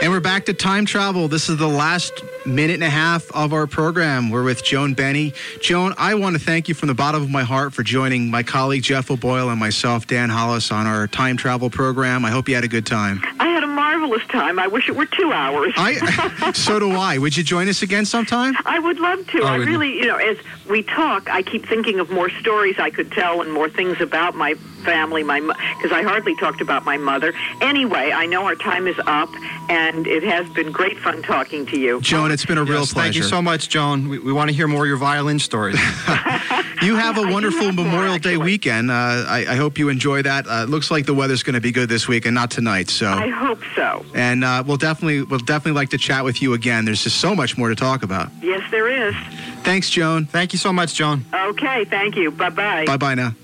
And we're back to Time Travel. This is the last minute and a half of our program. We're with Joan Benny. Joan, I want to thank you from the bottom of my heart for joining my colleague Jeff O'Boyle and myself, Dan Hollis, on our Time Travel program. I hope you had a good time. I had a marvelous time. I wish it were 2 hours. So do I. Would you join us again sometime? I would love to. I really, as we talk, I keep thinking of more stories I could tell and more things about my family, because I hardly talked about my mother. Anyway, I know our time is up, and it has been great fun talking to you. Joan, it's been a real pleasure. Thank you so much, Joan. We want to hear more of your violin stories. You have a wonderful Memorial Day weekend. I hope you enjoy that. It looks like the weather's going to be good this week and not tonight. So I hope so. And we'll definitely like to chat with you again. There's just so much more to talk about. Yes, there is. Thanks, Joan. Thank you so much, Joan. Okay, thank you. Bye-bye. Bye-bye now.